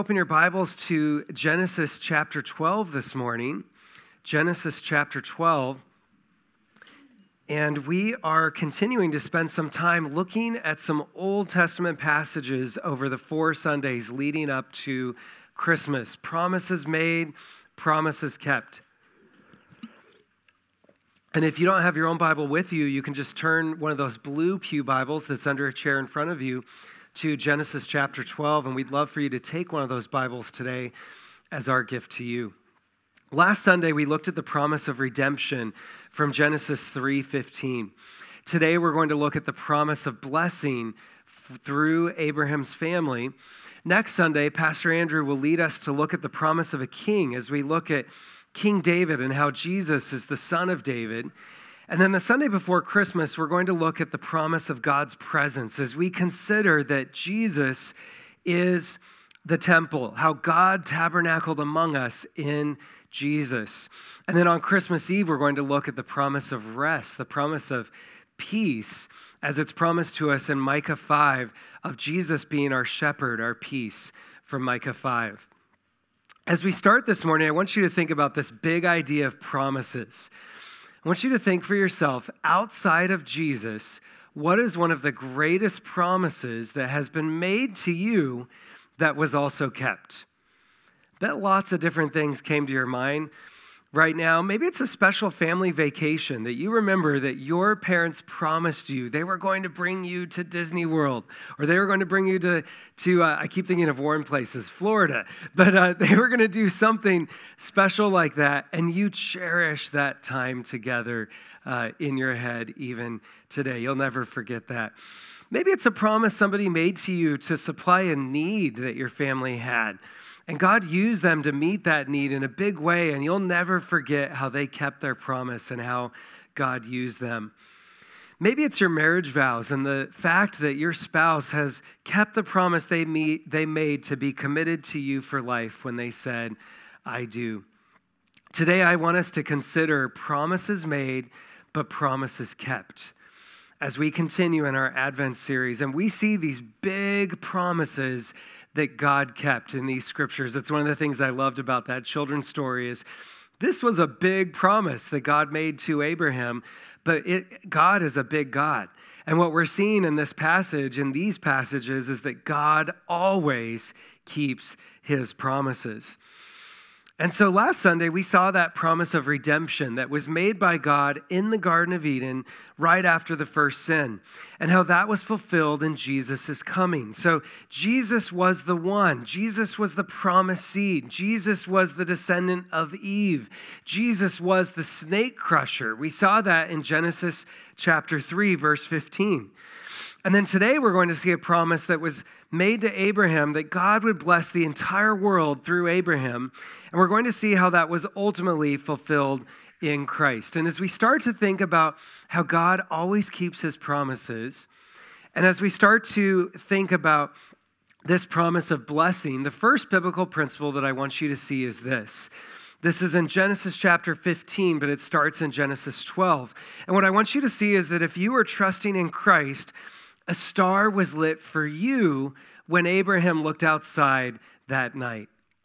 Open your Bibles to Genesis chapter 12 this morning. Genesis chapter 12. And we are continuing to spend some time looking at some Old Testament passages over the 4 Sundays leading up to Christmas. Promises made, promises kept. And if you don't have your own Bible with you, you can just turn one of those blue pew Bibles that's under a chair in front of you to Genesis chapter 12, and we'd love for you to take one of those Bibles today as our gift to you. Last Sunday, we looked at the promise of redemption from Genesis 3:15. Today, we're going to look at the promise of blessing through Abraham's family. Next Sunday, Pastor Andrew will lead us to look at the promise of a king as we look at King David and how Jesus is the son of David. And then the Sunday before Christmas, we're going to look at the promise of God's presence as we consider that Jesus is the temple, how God tabernacled among us in Jesus. And then on Christmas Eve, we're going to look at the promise of rest, the promise of peace, as it's promised to us in Micah 5, of Jesus being our shepherd, our peace, from Micah 5. As we start this morning, I want you to think about this big idea of promises. I want you to think for yourself, outside of Jesus, what is one of the greatest promises that has been made to you that was also kept? I bet lots of different things came to your mind right now. Maybe it's a special family vacation that you remember that your parents promised you. They were going to bring you to Disney World, or they were going to bring you to I keep thinking of warm places, Florida, but they were going to do something special like that, and you cherish that time together in your head even today. You'll never forget that. Maybe it's a promise somebody made to you to supply a need that your family had. And God used them to meet that need in a big way, and you'll never forget how they kept their promise and how God used them. Maybe it's your marriage vows and the fact that your spouse has kept the promise they made to be committed to you for life when they said, I do. Today, I want us to consider promises made, but promises kept, as we continue in our Advent series. And we see these big promises that God kept in these scriptures. That's one of the things I loved about that children's story is this was a big promise that God made to Abraham, but God is a big God. And what we're seeing in this passage, in these passages, is that God always keeps his promises. And so last Sunday, we saw that promise of redemption that was made by God in the Garden of Eden right after the first sin, and how that was fulfilled in Jesus' coming. So Jesus was the one. Jesus was the promised seed. Jesus was the descendant of Eve. Jesus was the snake crusher. We saw that in Genesis chapter 3, verse 15. And then today we're going to see a promise that was made to Abraham that God would bless the entire world through Abraham. And we're going to see how that was ultimately fulfilled in Christ. And as we start to think about how God always keeps his promises, and as we start to think about this promise of blessing, the first biblical principle that I want you to see is this. This is in Genesis chapter 15, but it starts in Genesis 12. And what I want you to see is that if you are trusting in Christ, a star was lit for you when Abraham looked outside that night.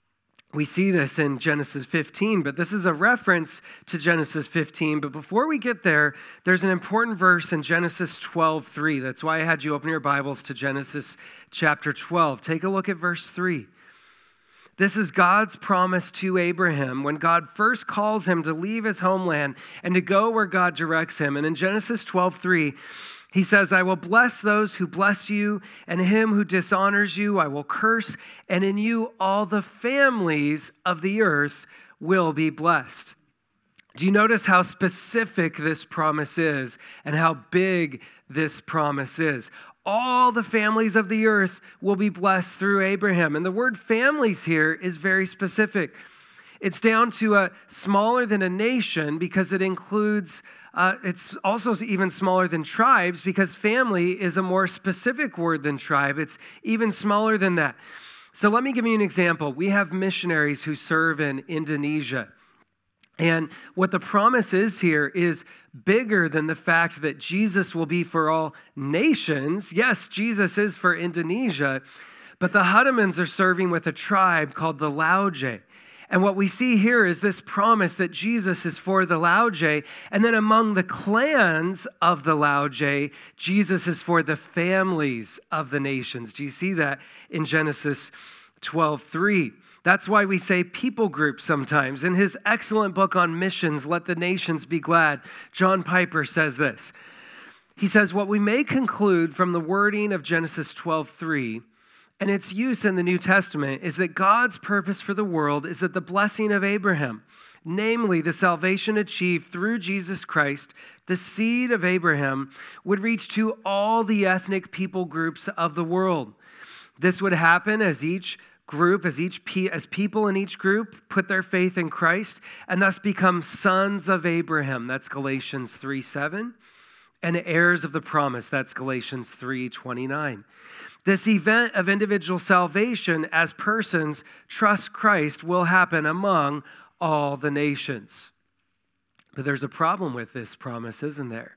We see this in Genesis 15, but this is a reference to Genesis 15. But before we get there, there's an important verse in Genesis 12:3. That's why I had you open your Bibles to Genesis chapter 12. Take a look at verse 3. This is God's promise to Abraham when God first calls him to leave his homeland and to go where God directs him. And in Genesis 12:3, he says, I will bless those who bless you, and him who dishonors you I will curse, and in you all the families of the earth will be blessed. Do you notice how specific this promise is and how big this promise is? All the families of the earth will be blessed through Abraham. And the word families here is very specific. It's down to smaller than a nation because it includes, it's also even smaller than tribes because family is a more specific word than tribe. It's even smaller than that. So let me give you an example. We have missionaries who serve in Indonesia. And what the promise is here is bigger than the fact that Jesus will be for all nations. Yes, Jesus is for Indonesia, But the Huttamans are serving with a tribe called the Lauge. And what we see here is this promise that Jesus is for the Lauge. And then among the clans of the Lauge, Jesus is for the families of the nations. Do you see that in Genesis 12:3? That's why we say people group sometimes. In his excellent book on missions, Let the Nations Be Glad, John Piper says this. He says, what we may conclude from the wording of Genesis 12:3 and its use in the New Testament is that God's purpose for the world is that the blessing of Abraham, namely the salvation achieved through Jesus Christ, the seed of Abraham, would reach to all the ethnic people groups of the world. This would happen as people in each group put their faith in Christ and thus become sons of Abraham. That's Galatians 3:7. And heirs of the promise. That's Galatians 3:29. This event of individual salvation as persons trust Christ will happen among all the nations. But there's a problem with this promise, isn't there?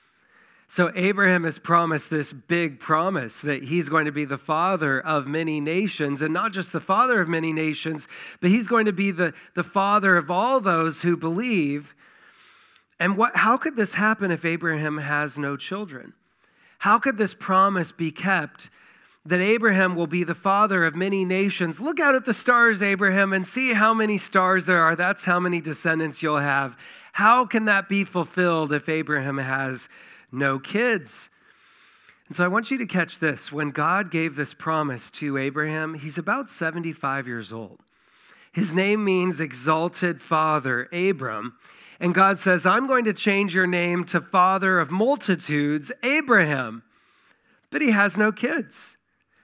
So Abraham has promised this big promise that he's going to be the father of many nations, and not just the father of many nations, but he's going to be the father of all those who believe. And how could this happen if Abraham has no children? How could this promise be kept that Abraham will be the father of many nations? Look out at the stars, Abraham, and see how many stars there are. That's how many descendants you'll have. How can that be fulfilled if Abraham has no kids? And so I want you to catch this. When God gave this promise to Abraham, he's about 75 years old. His name means exalted father, Abram. And God says, I'm going to change your name to father of multitudes, Abraham. But he has no kids.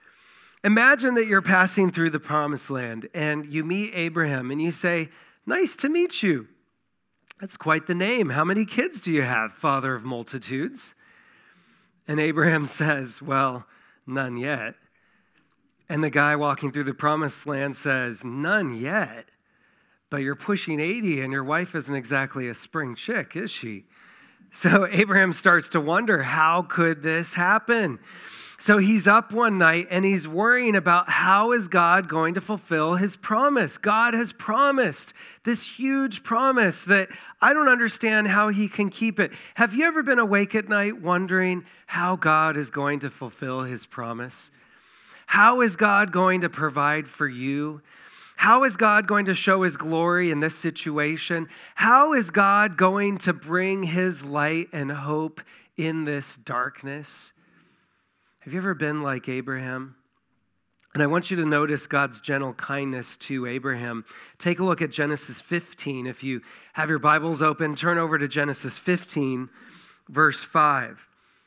Imagine that you're passing through the promised land and you meet Abraham and you say, nice to meet you. That's quite the name. How many kids do you have, father of multitudes? And Abraham says, well, none yet. And the guy walking through the promised land says, none yet. But you're pushing 80 and your wife isn't exactly a spring chick, is she? So Abraham starts to wonder, how could this happen? So he's up one night and he's worrying about how is God going to fulfill his promise. God has promised this huge promise that I don't understand how he can keep it. Have you ever been awake at night wondering how God is going to fulfill his promise? How is God going to provide for you? How is God going to show his glory in this situation? How is God going to bring his light and hope in this darkness? Have you ever been like Abraham? And I want you to notice God's gentle kindness to Abraham. Take a look at Genesis 15. If you have your Bibles open, turn over to Genesis 15, verse 5.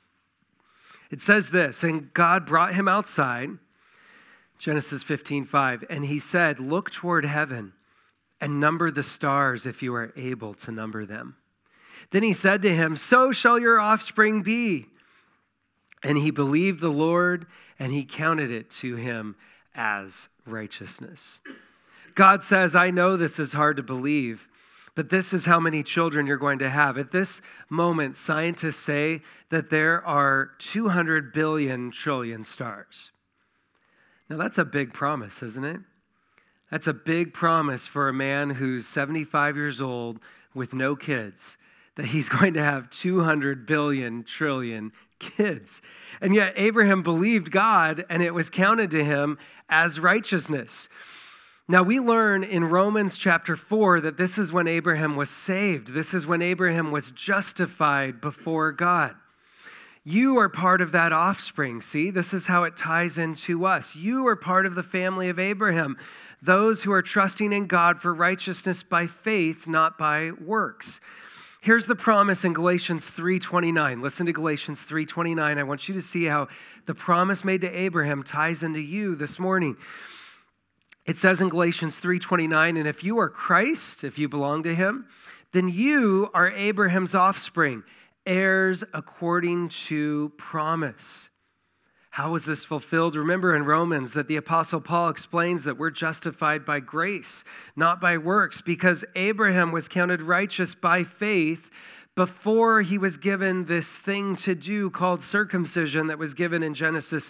It says this, and God brought him outside, Genesis 15:5, and he said, look toward heaven and number the stars if you are able to number them. Then he said to him, so shall your offspring be. And he believed the Lord, and he counted it to him as righteousness. God says, I know this is hard to believe, but this is how many children you're going to have. At this moment, scientists say that there are 200 billion trillion stars. Now, that's a big promise, isn't it? That's a big promise for a man who's 75 years old with no kids, that he's going to have 200 billion trillion kids. And yet Abraham believed God, and it was counted to him as righteousness. Now, we learn in Romans chapter 4 that this is when Abraham was saved. This is when Abraham was justified before God. You are part of that offspring. See, this is how it ties into us. You are part of the family of Abraham, those who are trusting in God for righteousness by faith, not by works. Here's the promise in Galatians 3:29. Listen to Galatians 3:29. I want you to see how the promise made to Abraham ties into you this morning. It says in Galatians 3:29, and if you are Christ, if you belong to him, then you are Abraham's offspring, heirs according to promise. How was this fulfilled? Remember in Romans that the Apostle Paul explains that we're justified by grace, not by works, because Abraham was counted righteous by faith before he was given this thing to do called circumcision that was given in Genesis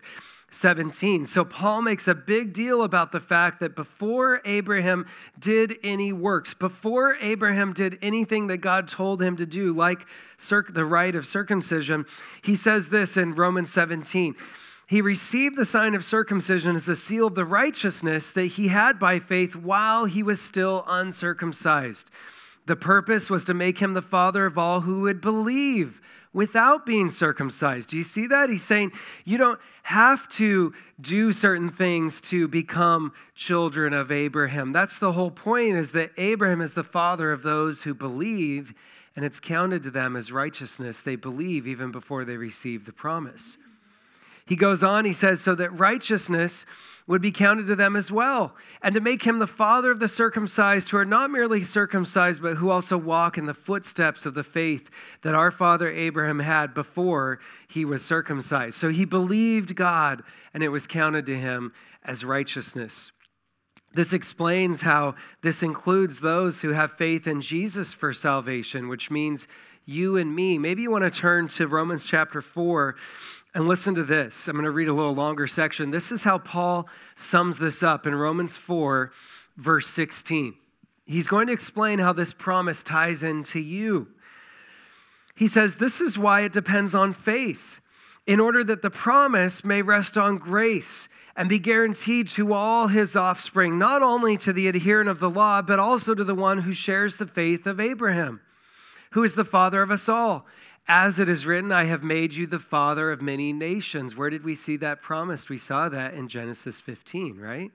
17. So Paul makes a big deal about the fact that before Abraham did any works, before Abraham did anything that God told him to do, like the rite of circumcision, he says this in Romans 17. He received the sign of circumcision as a seal of the righteousness that he had by faith while he was still uncircumcised. The purpose was to make him the father of all who would believe without being circumcised. Do you see that? He's saying you don't have to do certain things to become children of Abraham. That's the whole point, is that Abraham is the father of those who believe, and it's counted to them as righteousness. They believe even before they receive the promise. He goes on, he says, so that righteousness would be counted to them as well, and to make him the father of the circumcised, who are not merely circumcised, but who also walk in the footsteps of the faith that our father Abraham had before he was circumcised. So he believed God, and it was counted to him as righteousness. This explains how this includes those who have faith in Jesus for salvation, which means you and me. Maybe you want to turn to Romans chapter 4 and listen to this. I'm going to read a little longer section. This is how Paul sums this up in Romans 4, verse 16. He's going to explain how this promise ties into you. He says, this is why it depends on faith, in order that the promise may rest on grace and be guaranteed to all his offspring, not only to the adherent of the law, but also to the one who shares the faith of Abraham, who is the father of us all. As it is written, I have made you the father of many nations. Where did we see that promised? We saw that in Genesis 15, right?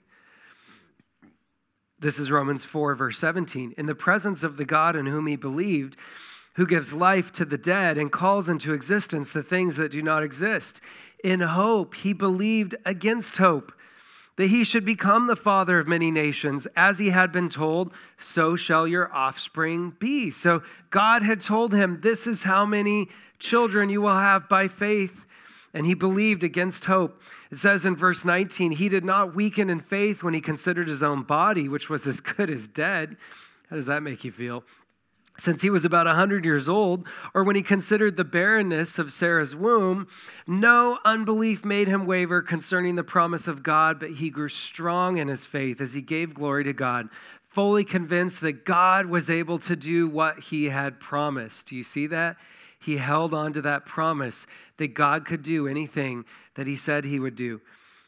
This is Romans 4, verse 17. In the presence of the God in whom he believed, who gives life to the dead and calls into existence the things that do not exist. In hope, he believed against hope, that he should become the father of many nations. As he had been told, so shall your offspring be. So God had told him, this is how many children you will have by faith. And he believed against hope. It says in verse 19, he did not weaken in faith when he considered his own body, which was as good as dead. How does that make you feel? Since he was about 100 years old, or when he considered the barrenness of Sarah's womb, no unbelief made him waver concerning the promise of God, but he grew strong in his faith as he gave glory to God, fully convinced that God was able to do what he had promised. Do you see that? He held on to that promise that God could do anything that he said he would do.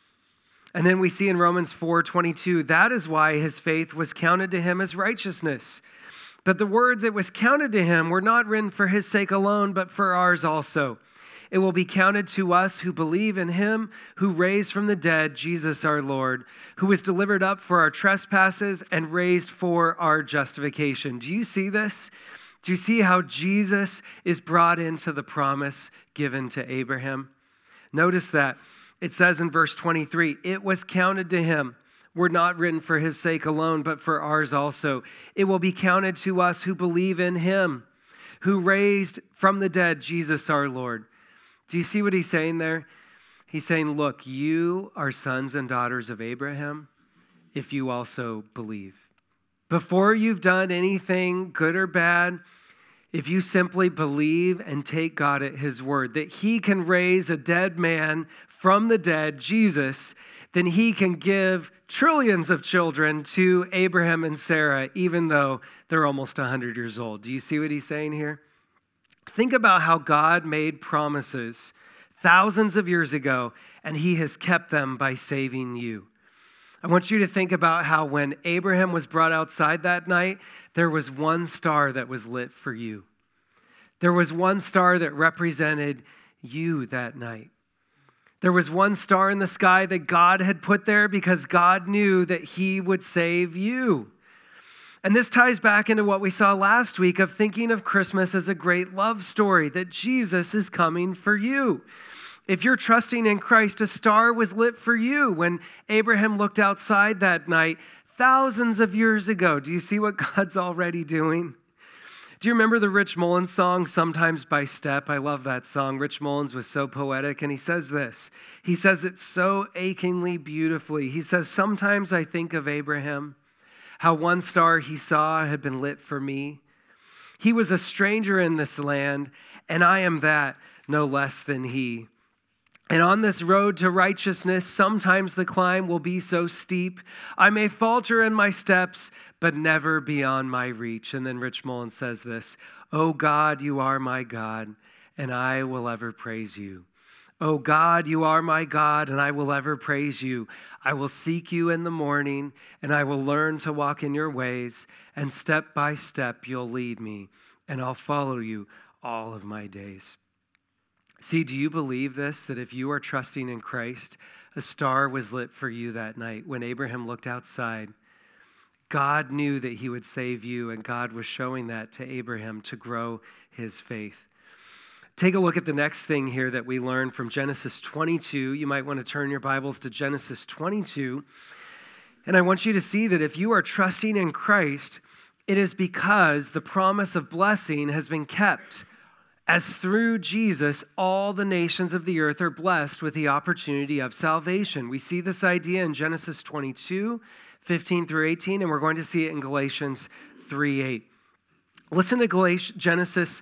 And then we see in Romans 4:22, that is why his faith was counted to him as righteousness. But the words that was counted to him were not written for his sake alone, but for ours also. It will be counted to us who believe in him who raised from the dead Jesus our Lord, who was delivered up for our trespasses and raised for our justification. Do you see this? Do you see how Jesus is brought into the promise given to Abraham? Notice that. It says in verse 23, it was counted to him. Were not written for his sake alone, but for ours also. It will be counted to us who believe in him, who raised from the dead Jesus our Lord. Do you see what he's saying there? He's saying, look, you are sons and daughters of Abraham if you also believe. Before you've done anything good or bad, if you simply believe and take God at his word, that he can raise a dead man from the dead, Jesus, then he can give trillions of children to Abraham and Sarah, even though they're almost 100 years old. Do you see what he's saying here? Think about how God made promises thousands of years ago, and he has kept them by saving you. I want you to think about how when Abraham was brought outside that night, there was one star that was lit for you. There was one star that represented you that night. There was one star in the sky that God had put there because God knew that he would save you. And this ties back into what we saw last week of thinking of Christmas as a great love story, that Jesus is coming for you. If you're trusting in Christ, a star was lit for you when Abraham looked outside that night thousands of years ago. Do you see what God's already doing? Do you remember the Rich Mullins song, Sometimes by Step? I love that song. Rich Mullins was so poetic, and he says this. He says it so achingly beautifully. He says, sometimes I think of Abraham, how one star he saw had been lit for me. He was a stranger in this land, and I am that, no less than he. And on this road to righteousness, sometimes the climb will be so steep, I may falter in my steps, but never beyond my reach. And then Rich Mullins says this, "O God, you are my God, and I will ever praise you. O God, you are my God, and I will ever praise you. I will seek you in the morning, and I will learn to walk in your ways, and step by step you'll lead me, and I'll follow you all of my days." See, do you believe this, that if you are trusting in Christ, a star was lit for you that night when Abraham looked outside? God knew that he would save you, and God was showing that to Abraham to grow his faith. Take a look at the next thing here that we learn from Genesis 22. You might want to turn your Bibles to Genesis 22. And I want you to see that if you are trusting in Christ, it is because the promise of blessing has been kept. As through Jesus, all the nations of the earth are blessed with the opportunity of salvation. We see this idea in Genesis 22, 15 through 18, and we're going to see it in Galatians 3:8. Listen to Genesis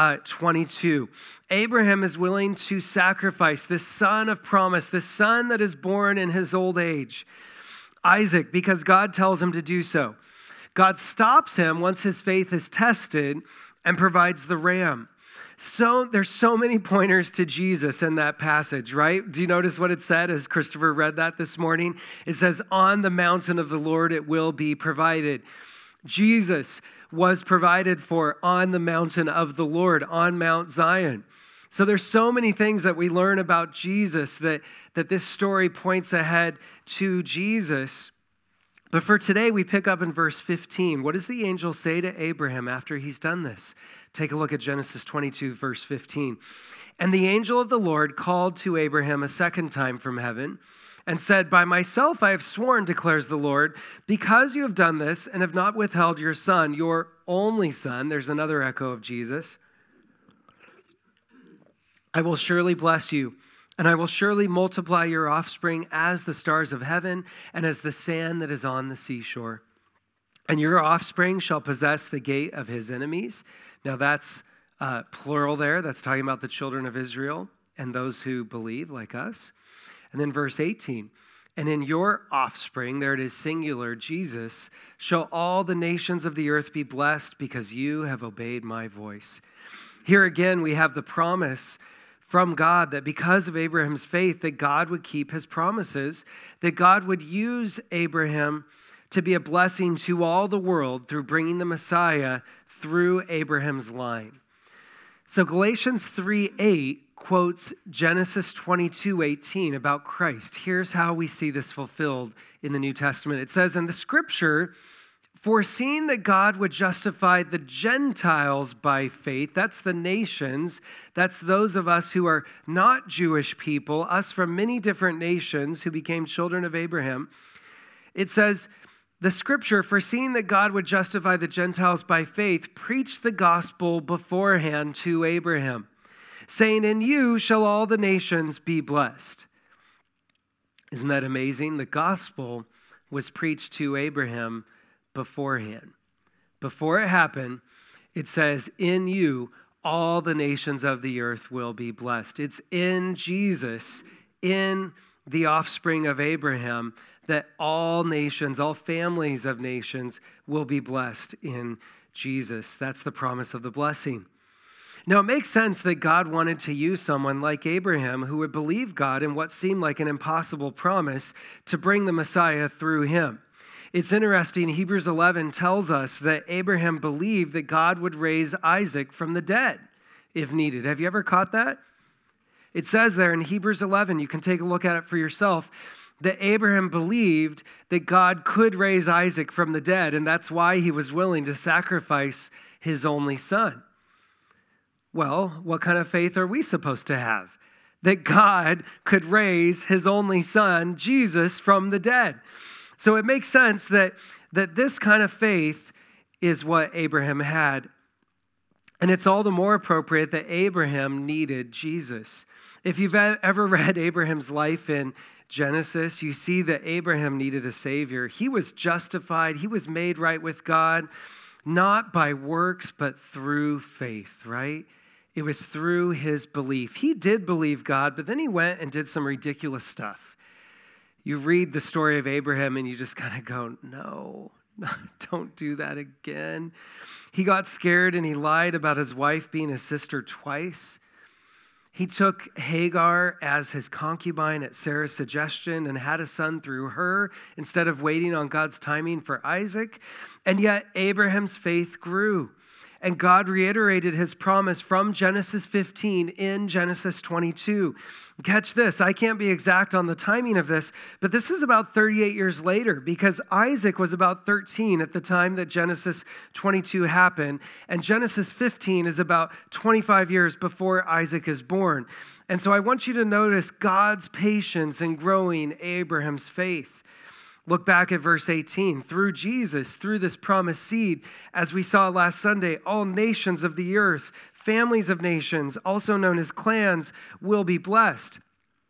22. Abraham is willing to sacrifice this son of promise, this son that is born in his old age, Isaac, because God tells him to do so. God stops him once his faith is tested and provides the ram. So there's so many pointers to Jesus in that passage, right? Do you notice what it said as Christopher read that this morning? It says, on the mountain of the Lord it will be provided. Jesus was provided for on the mountain of the Lord, on Mount Zion. So there's so many things that we learn about Jesus that this story points ahead to Jesus. But for today, we pick up in verse 15. What does the angel say to Abraham after he's done this? Take a look at Genesis 22, verse 15. And the angel of the Lord called to Abraham a second time from heaven and said, by myself I have sworn, declares the Lord, because you have done this and have not withheld your son, your only son. There's another echo of Jesus. I will surely bless you, and I will surely multiply your offspring as the stars of heaven and as the sand that is on the seashore. And your offspring shall possess the gate of his enemies. Now that's plural there. That's talking about the children of Israel and those who believe like us. And then verse 18, and in your offspring, there it is singular, Jesus, shall all the nations of the earth be blessed because you have obeyed my voice. Here again, we have the promise from God that because of Abraham's faith, that God would keep his promises, that God would use Abraham to be a blessing to all the world through bringing the Messiah through Abraham's line. So Galatians 3:8 quotes Genesis 22:18 about Christ. Here's how we see this fulfilled in the New Testament. It says, in the scripture, foreseeing that God would justify the Gentiles by faith, that's the nations, that's those of us who are not Jewish people, us from many different nations who became children of Abraham. It says, the scripture, foreseeing that God would justify the Gentiles by faith, preached the gospel beforehand to Abraham, saying, in you shall all the nations be blessed. Isn't that amazing? The gospel was preached to Abraham beforehand. Before it happened, it says, in you all the nations of the earth will be blessed. It's in Jesus, in the offspring of Abraham, that all nations, all families of nations will be blessed in Jesus. That's the promise of the blessing. Now, it makes sense that God wanted to use someone like Abraham who would believe God in what seemed like an impossible promise to bring the Messiah through him. It's interesting, Hebrews 11 tells us that Abraham believed that God would raise Isaac from the dead if needed. Have you ever caught that? It says there in Hebrews 11, you can take a look at it for yourself, that Abraham believed that God could raise Isaac from the dead, and that's why he was willing to sacrifice his only son. Well, what kind of faith are we supposed to have? That God could raise his only son, Jesus, from the dead. So it makes sense that this kind of faith is what Abraham had. And it's all the more appropriate that Abraham needed Jesus. If you've ever read Abraham's life in Genesis, you see that Abraham needed a Savior. He was justified. He was made right with God, not by works, but through faith, right? It was through his belief. He did believe God, but then he went and did some ridiculous stuff. You read the story of Abraham and you just kind of go, no, don't do that again. He got scared and he lied about his wife being his sister twice. He took Hagar as his concubine at Sarah's suggestion and had a son through her instead of waiting on God's timing for Isaac. And yet Abraham's faith grew. And God reiterated his promise from Genesis 15 in Genesis 22. Catch this, I can't be exact on the timing of this, but this is about 38 years later because Isaac was about 13 at the time that Genesis 22 happened, and Genesis 15 is about 25 years before Isaac is born. And so I want you to notice God's patience in growing Abraham's faith. Look back at verse 18. Through Jesus, through this promised seed, as we saw last Sunday, all nations of the earth, families of nations, also known as clans, will be blessed.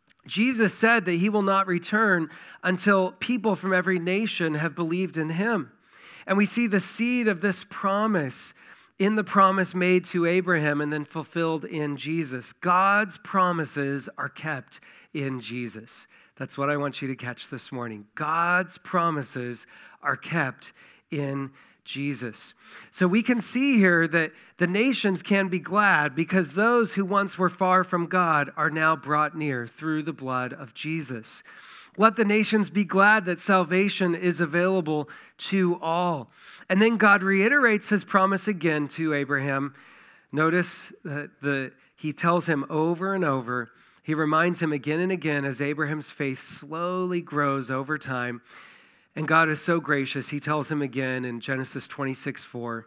Jesus said that he will not return until people from every nation have believed in him. And we see the seed of this promise in the promise made to Abraham and then fulfilled in Jesus. God's promises are kept in Jesus. That's what I want you to catch this morning. God's promises are kept in Jesus. So we can see here that the nations can be glad because those who once were far from God are now brought near through the blood of Jesus. Let the nations be glad that salvation is available to all. And then God reiterates his promise again to Abraham. Notice that he tells him over and over. He reminds him again and again as Abraham's faith slowly grows over time. And God is so gracious. He tells him again in Genesis 26:4,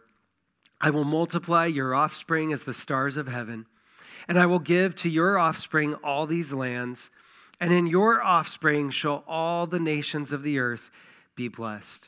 I will multiply your offspring as the stars of heaven, and I will give to your offspring all these lands, and in your offspring shall all the nations of the earth be blessed.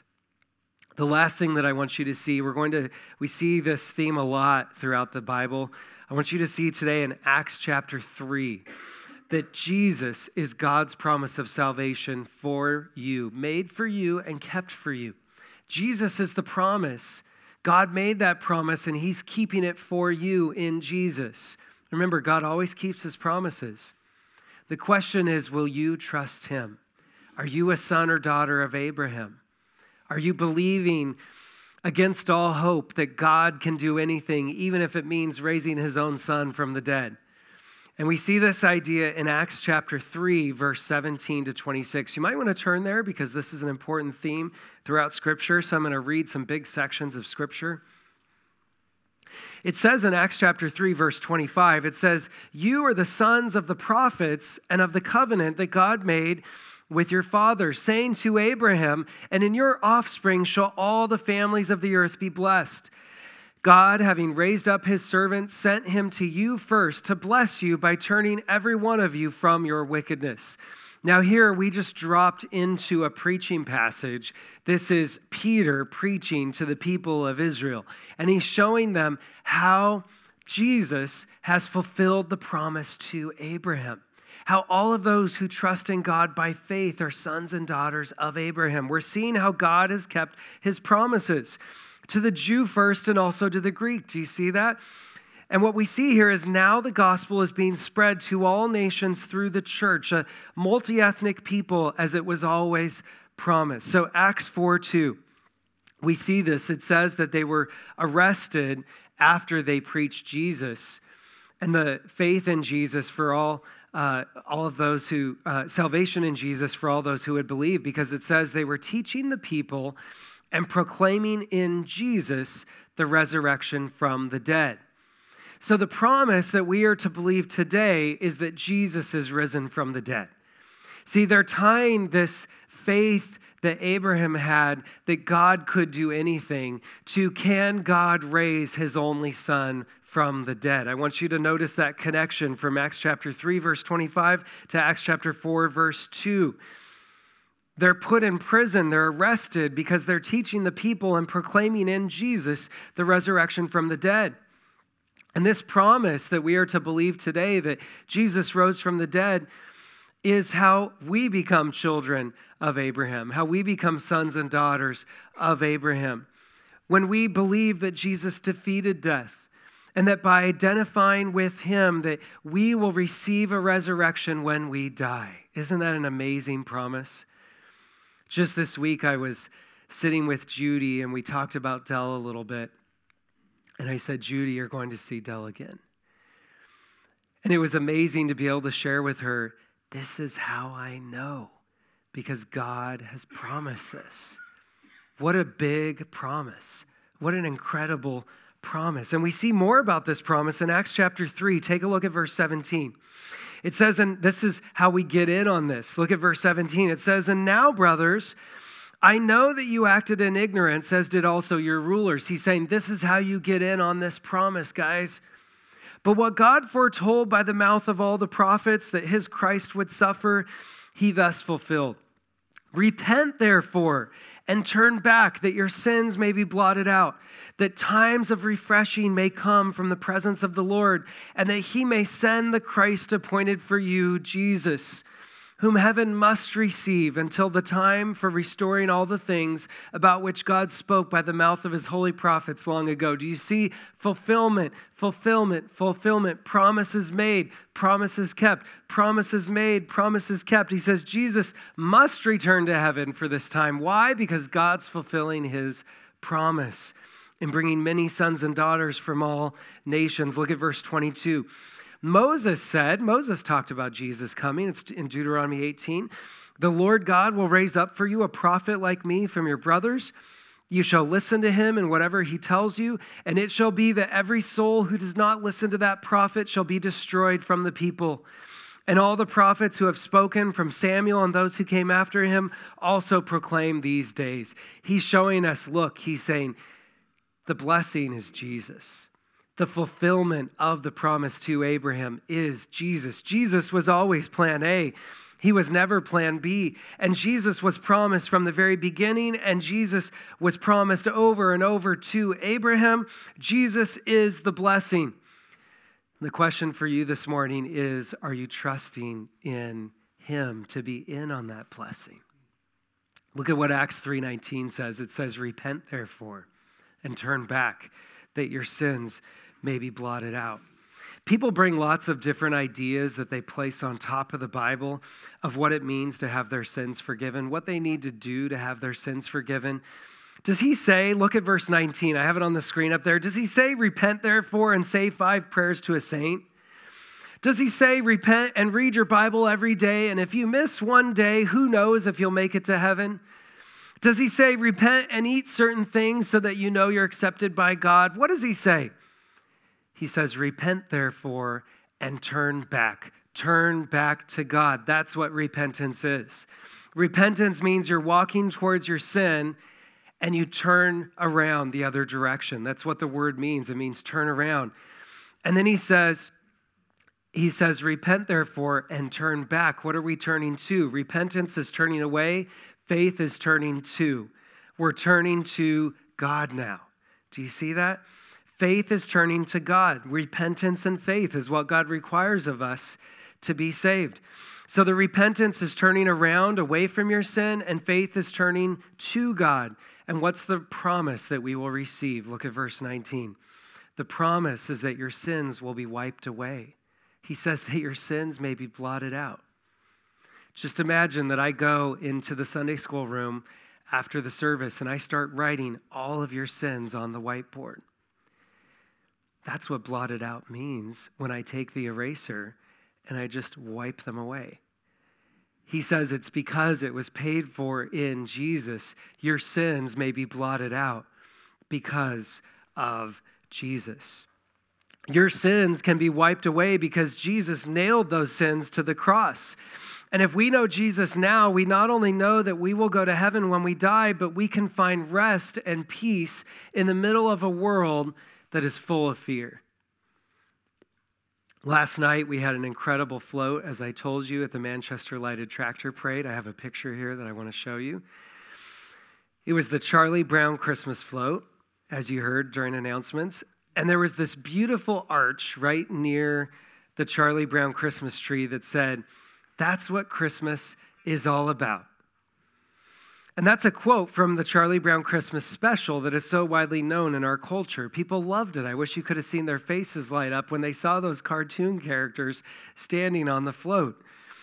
The last thing that I want you to see, we see this theme a lot throughout the Bible. I want you to see today in Acts chapter 3 that Jesus is God's promise of salvation for you, made for you and kept for you. Jesus is the promise. God made that promise and he's keeping it for you in Jesus. Remember, God always keeps his promises. The question is, will you trust him? Are you a son or daughter of Abraham? Are you believing against all hope that God can do anything, even if it means raising his own son from the dead? And we see this idea in Acts chapter 3, verse 17 to 26. You might want to turn there because this is an important theme throughout Scripture. So I'm going to read some big sections of Scripture. It says in Acts chapter 3, verse 25, it says, you are the sons of the prophets and of the covenant that God made with your fathers, saying to Abraham, and in your offspring shall all the families of the earth be blessed. God, having raised up his servant, sent him to you first to bless you by turning every one of you from your wickedness. Now here we just dropped into a preaching passage. This is Peter preaching to the people of Israel. And he's showing them how Jesus has fulfilled the promise to Abraham. How all of those who trust in God by faith are sons and daughters of Abraham. We're seeing how God has kept his promises. To the Jew first and also to the Greek. Do you see that? And what we see here is now the gospel is being spread to all nations through the church, a multi-ethnic people as it was always promised. So Acts 4:2, we see this. It says that they were arrested after they preached Jesus and the faith in Jesus for all of those who, salvation in Jesus for all those who had believed, because it says they were teaching the people and proclaiming in Jesus the resurrection from the dead. So the promise that we are to believe today is that Jesus is risen from the dead. See, they're tying this faith that Abraham had, that God could do anything, to can God raise his only son from the dead? I want you to notice that connection from Acts chapter 3, verse 25 to Acts chapter 4, verse 2. They're put in prison, they're arrested because they're teaching the people and proclaiming in Jesus the resurrection from the dead. And this promise that we are to believe today that Jesus rose from the dead is how we become children of Abraham, how we become sons and daughters of Abraham. When we believe that Jesus defeated death And that by identifying with him, that we will receive a resurrection when we die. Isn't that an amazing promise? Just this week, I was sitting with Judy, and we talked about Dell a little bit. And I said, Judy, you're going to see Dell again. And it was amazing to be able to share with her, this is how I know, because God has promised this. What a big promise. What an incredible promise. And we see more about this promise in Acts chapter 3. Take a look at verse 17. It says, and this is how we get in on this. Look at verse 17. It says, and now, brothers, I know that you acted in ignorance, as did also your rulers. He's saying, this is how you get in on this promise, guys. But what God foretold by the mouth of all the prophets, that his Christ would suffer, he thus fulfilled. Repent, therefore, and turn back, that your sins may be blotted out, that times of refreshing may come from the presence of the Lord, and that he may send the Christ appointed for you, Jesus, whom heaven must receive until the time for restoring all the things about which God spoke by the mouth of his holy prophets long ago. Do you see fulfillment, fulfillment, fulfillment, promises made, promises kept, promises made, promises kept? He says Jesus must return to heaven for this time. Why? Because God's fulfilling his promise in bringing many sons and daughters from all nations. Look at verse 22. Moses talked about Jesus coming. It's in Deuteronomy 18. The Lord God will raise up for you a prophet like me from your brothers. You shall listen to him in whatever he tells you, and it shall be that every soul who does not listen to that prophet shall be destroyed from the people. And all the prophets who have spoken from Samuel and those who came after him also proclaim these days. He's showing us, look, he's saying, the blessing is Jesus. The fulfillment of the promise to Abraham is Jesus. Jesus was always plan A. He was never plan B. And Jesus was promised from the very beginning, and Jesus was promised over and over to Abraham. Jesus is the blessing. The question for you this morning is, are you trusting in him to be in on that blessing? Look at what Acts 3:19 says. It says, repent therefore and turn back, that your sins may be blotted out. People bring lots of different ideas that they place on top of the Bible of what it means to have their sins forgiven, what they need to do to have their sins forgiven. Does he say, look at verse 19, I have it on the screen up there. Does he say, repent therefore and say 5 prayers to a saint? Does he say, repent and read your Bible every day, and if you miss one day, who knows if you'll make it to heaven? Does he say, repent and eat certain things so that you know you're accepted by God? What does he say? He says, repent therefore and turn back. Turn back to God. That's what repentance is. Repentance means you're walking towards your sin and you turn around the other direction. That's what the word means. It means turn around. And then he says, repent therefore and turn back. What are we turning to? Repentance is turning away. Faith is turning to. We're turning to God now. Do you see that? Faith is turning to God. Repentance and faith is what God requires of us to be saved. So the repentance is turning around away from your sin, and faith is turning to God. And what's the promise that we will receive? Look at verse 19. The promise is that your sins will be wiped away. He says that your sins may be blotted out. Just imagine that I go into the Sunday school room after the service and I start writing all of your sins on the whiteboard. That's what blotted out means when I take the eraser and I just wipe them away. He says it's because it was paid for in Jesus. Your sins may be blotted out because of Jesus. Your sins can be wiped away because Jesus nailed those sins to the cross. And if we know Jesus now, we not only know that we will go to heaven when we die, but we can find rest and peace in the middle of a world that is full of fear. Last night, we had an incredible float, as I told you, at the Manchester Lighted Tractor Parade. I have a picture here that I want to show you. It was the Charlie Brown Christmas float, as you heard during announcements. And there was this beautiful arch right near the Charlie Brown Christmas tree that said, that's what Christmas is all about. And that's a quote from the Charlie Brown Christmas special that is so widely known in our culture. People loved it. I wish you could have seen their faces light up when they saw those cartoon characters standing on the float.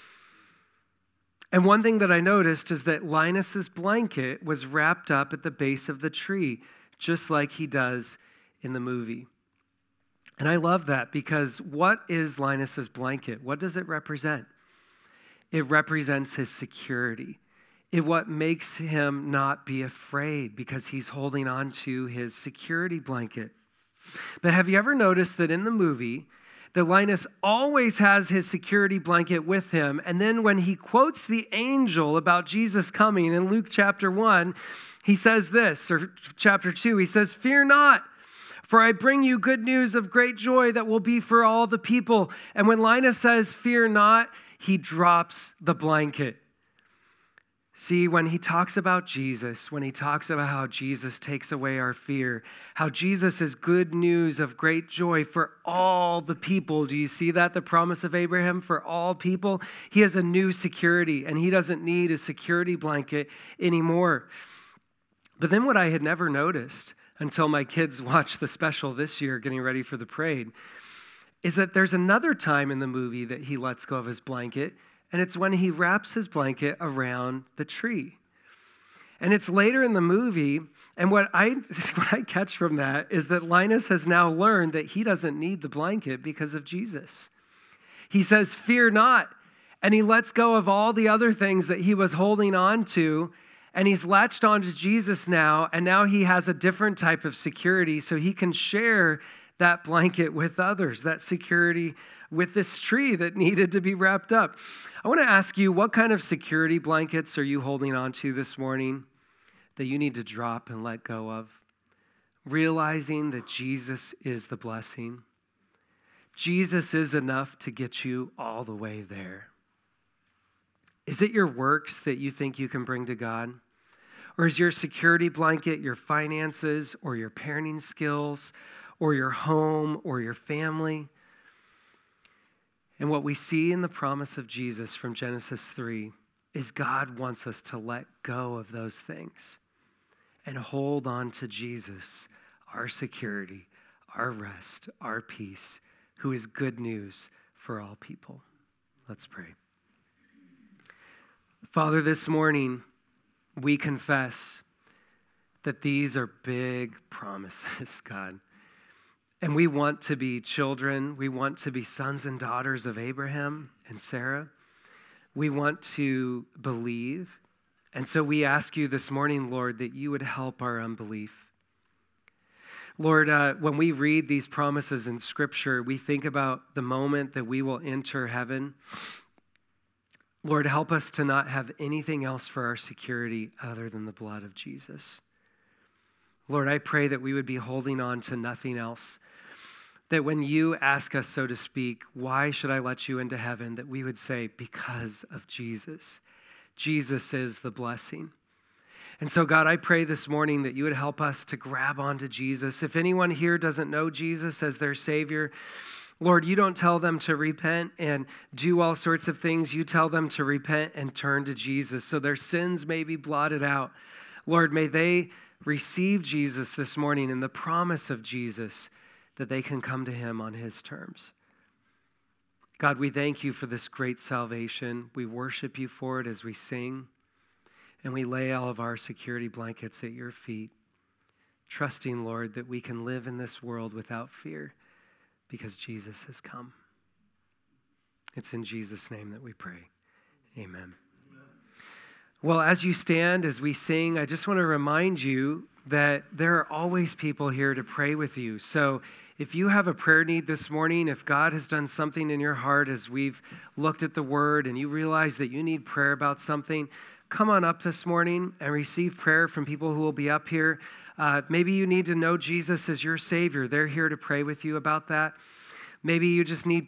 And one thing that I noticed is that Linus's blanket was wrapped up at the base of the tree, just like he does in the movie. And I love that because what is Linus's blanket? What does it represent? It represents his security. What makes him not be afraid because he's holding on to his security blanket. But have you ever noticed that in the movie, that Linus always has his security blanket with him, and then when he quotes the angel about Jesus coming in Luke chapter 1, he says this, or chapter 2, he says, "Fear not, for I bring you good news of great joy that will be for all the people." And when Linus says, "Fear not," he drops the blanket. See, when he talks about Jesus, when he talks about how Jesus takes away our fear, how Jesus is good news of great joy for all the people. Do you see that? The promise of Abraham for all people. He has a new security, and he doesn't need a security blanket anymore. But then what I had never noticed until my kids watched the special this year, getting ready for the parade, is that there's another time in the movie that he lets go of his blanket, and it's when he wraps his blanket around the tree. And it's later in the movie, and what I catch from that is that Linus has now learned that he doesn't need the blanket because of Jesus. He says, "Fear not," and he lets go of all the other things that he was holding on to, and he's latched onto Jesus now, and now he has a different type of security, so he can share that blanket with others, that security with this tree that needed to be wrapped up. I want to ask you, what kind of security blankets are you holding on to this morning that you need to drop and let go of? Realizing that Jesus is the blessing. Jesus is enough to get you all the way there. Is it your works that you think you can bring to God? Or is your security blanket your finances or your parenting skills or your home or your family? And what we see in the promise of Jesus from Genesis 3 is God wants us to let go of those things and hold on to Jesus, our security, our rest, our peace, who is good news for all people. Let's pray. Father, this morning we confess that these are big promises, God. And we want to be children. We want to be sons and daughters of Abraham and Sarah. We want to believe. And so we ask you this morning, Lord, that you would help our unbelief. Lord, when we read these promises in Scripture, we think about the moment that we will enter heaven. Lord, help us to not have anything else for our security other than the blood of Jesus. Lord, I pray that we would be holding on to nothing else. That when you ask us, so to speak, why should I let you into heaven? That we would say, because of Jesus. Jesus is the blessing. And so, God, I pray this morning that you would help us to grab onto Jesus. If anyone here doesn't know Jesus as their Savior, Lord, you don't tell them to repent and do all sorts of things. You tell them to repent and turn to Jesus so their sins may be blotted out. Lord, may they receive Jesus this morning and the promise of Jesus that they can come to him on his terms. God, we thank you for this great salvation. We worship you for it as we sing, and we lay all of our security blankets at your feet, trusting, Lord, that we can live in this world without fear because Jesus has come. It's in Jesus' name that we pray. Amen. Well, as you stand, as we sing, I just want to remind you that there are always people here to pray with you. So if you have a prayer need this morning, if God has done something in your heart as we've looked at the Word and you realize that you need prayer about something, come on up this morning and receive prayer from people who will be up here. Maybe you need to know Jesus as your Savior. They're here to pray with you about that. Maybe you just need